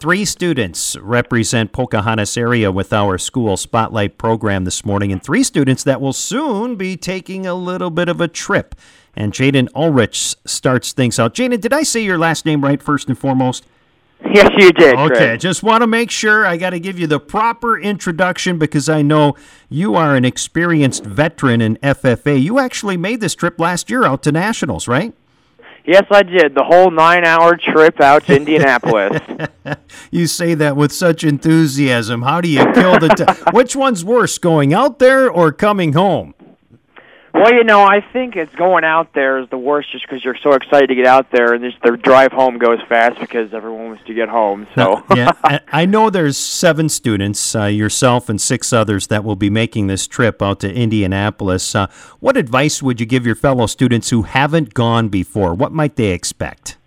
3 students represent Pocahontas area with our school spotlight program this morning, and 3 students that will soon be taking a little bit of a trip. And Jaden Ulrich starts things out. Jaden, did I say your last name right first and foremost? Yes, you did. Okay, Chris. just want to make sure. I got to give you the proper introduction because I know you are an experienced veteran in FFA. You actually made this trip last year out to Nationals, right? Yes, I did. The whole 9-hour trip out to Indianapolis. You say that with such enthusiasm. How do you kill the time? Which one's worse, going out there or coming home? Well, I think it's going out there is the worst just because you're so excited to get out there, and just the drive home goes fast because everyone wants to get home. So Yeah, I know there's 7 students, yourself and 6 others, that will be making this trip out to Indianapolis. What advice would you give your fellow students who haven't gone before? What might they expect?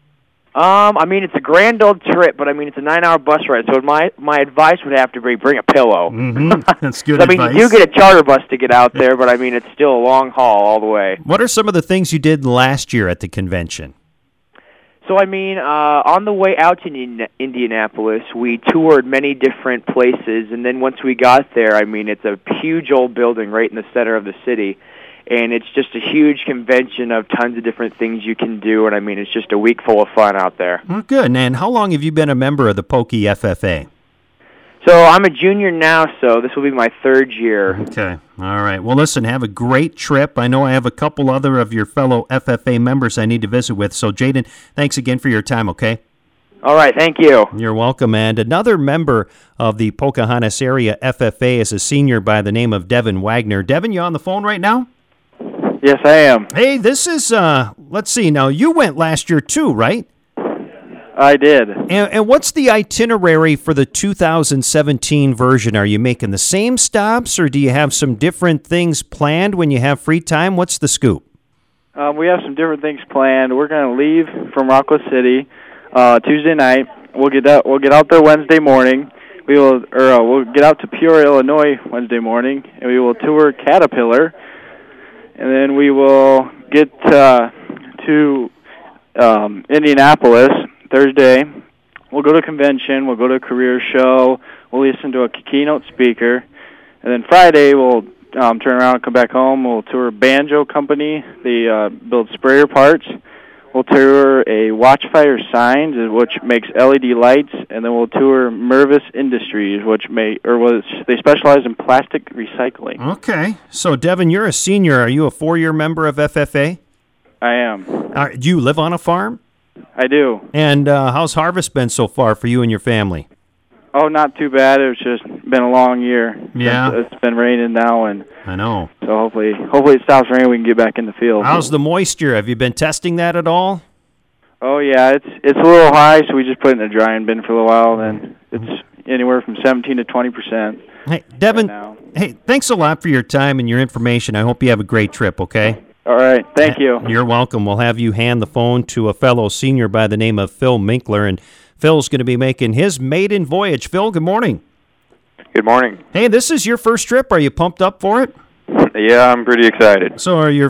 It's a grand old trip, but it's a 9-hour bus ride. So my advice would have to be bring a pillow. That's good You advice. do get a charter bus to get out there, but it's still a long haul all the way. What are some of the things you did last year at the convention? So on the way out to Indianapolis, we toured many different places, and then once we got there, it's a huge old building right in the center of the city. And it's just a huge convention of tons of different things you can do, and it's just a week full of fun out there. Well, good. And how long have you been a member of the Pokey FFA? So I'm a junior now, so this will be my 3rd year. Okay. All right. Well, listen, have a great trip. I know I have a couple other of your fellow FFA members I need to visit with. So, Jaden, thanks again for your time, okay? All right, thank you. You're welcome. And another member of the Pocahontas area FFA is a senior by the name of Devin Wagner. Devin, you on the phone right now? Yes, I am. Hey, this is, let's see, now you went last year too, right? I did. And what's the itinerary for the 2017 version? Are you making the same stops, or do you have some different things planned when you have free time? What's the scoop? We have some different things planned. We're going to leave from Rockland City Tuesday night. We'll get out there Wednesday morning. We'll get out to Peoria, Illinois Wednesday morning, and we will tour Caterpillar. And then we will get to Indianapolis Thursday. We'll go to a convention. We'll go to a career show. We'll listen to a keynote speaker. And then Friday, we'll turn around and come back home. We'll tour Banjo Company. They build sprayer parts. We'll tour a Watchfire Signs, which makes LED lights, and then we'll tour Mervis Industries, which they specialize in plastic recycling. Okay. So, Devin, you're a senior. Are you a 4-year member of FFA? I am. Do you live on a farm? I do. And how's harvest been so far for you and your family? Oh, not too bad. It's just been a long year. Yeah. It's been raining now, and I know. So hopefully it stops raining. We can get back in the field. How's the moisture? Have you been testing that at all? Oh yeah, it's a little high, so we just put it in a drying bin for a little while. Then it's anywhere from 17 to 20%. Hey, Devin. Right now. Hey, thanks a lot for your time and your information. I hope you have a great trip. Okay. All right. Thank you. You're welcome. We'll have you hand the phone to a fellow senior by the name of Phil Minkler, and Phil's going to be making his maiden voyage. Phil, good morning. Good morning. Hey, this is your first trip. Are you pumped up for it? Yeah, I'm pretty excited.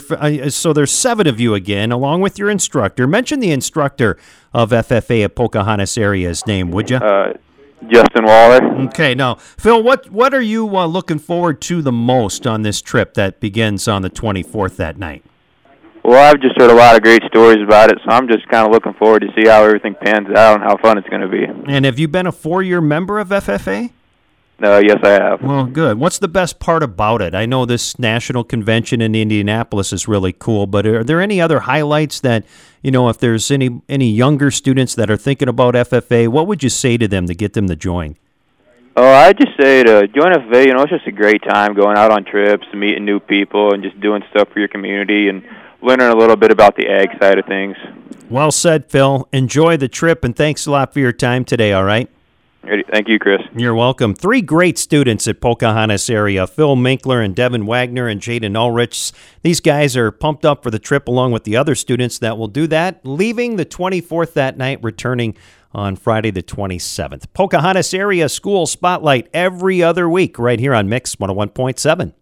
So there's 7 of you again, along with your instructor. Mention the instructor of FFA at Pocahontas area's name, would you? Justin Waller. Okay, now, Phil, what are you looking forward to the most on this trip that begins on the 24th that night? Well, I've just heard a lot of great stories about it, so I'm just kind of looking forward to see how everything pans out and how fun it's going to be. And have you been a 4-year member of FFA? Yes, I have. Well, good. What's the best part about it? I know this national convention in Indianapolis is really cool, but are there any other highlights that, if there's any younger students that are thinking about FFA, what would you say to them to get them to join? Oh, I'd just say to join FFA, it's just a great time going out on trips, meeting new people, and just doing stuff for your community and learning a little bit about the ag side of things. Well said, Phil. Enjoy the trip, and thanks a lot for your time today, all right? Thank you, Chris. You're welcome. 3 great students at Pocahontas area, Phil Minkler and Devin Wagner and Jaden Ulrich. These guys are pumped up for the trip along with the other students that will do that, leaving the 24th that night, returning on Friday the 27th. Pocahontas area school spotlight every other week right here on Mix 101.7.